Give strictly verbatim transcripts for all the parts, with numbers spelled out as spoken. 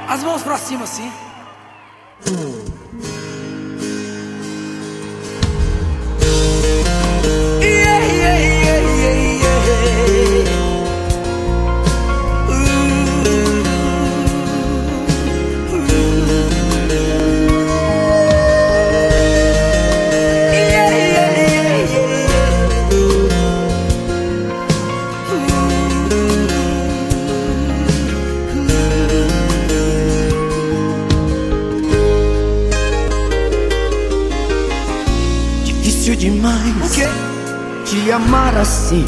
As mãos pra cima assim. Yeah, yeah, yeah, yeah, yeah. Ooh, ooh. Yeah, yeah, yeah, yeah. Difícil demais O quê? te amar assim.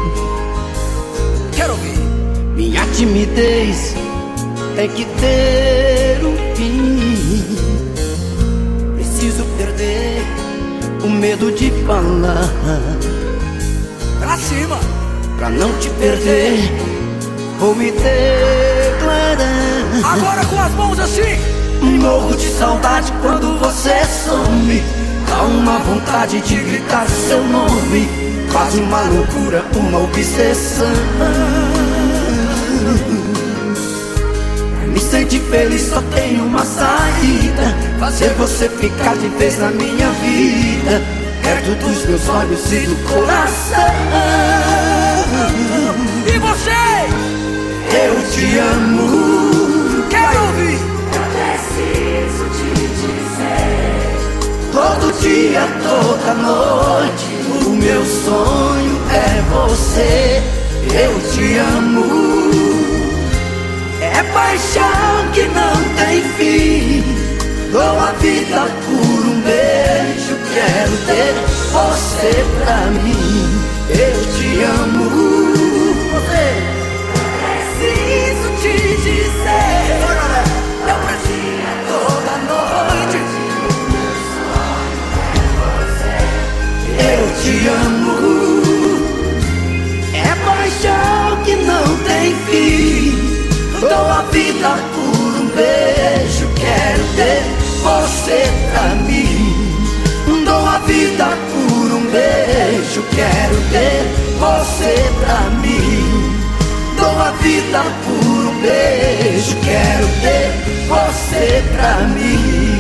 Quero ouvir. Minha timidez tem que ter um fim. Preciso perder o medo de falar, Pra cima. pra não te perder, vou me declarar. Agora com as mãos assim. Morro de saudade quando você some. Dá uma vontade de gritar seu nome, quase uma loucura, uma obsessão. Pra me sentir feliz só tem uma saída: fazer você ficar de vez na minha vida, perto dos meus olhos e do coração. E você? Eu te amo. Quero ouvir. Todo dia, toda noite, o meu sonho é você. Eu te amo. É paixão que não tem fim. Dou a vida por um beijo. Quero ter você pra mim. Eu te amo. Você. Preciso te dizer. Eu preciso toda noite. Eu te amo. É paixão que não tem fim. Dou a vida por um beijo. Quero ter você pra mim. Dou a vida por um beijo. Quero ter você pra mim. Dou a vida por um beijo. Quero ter você pra mim.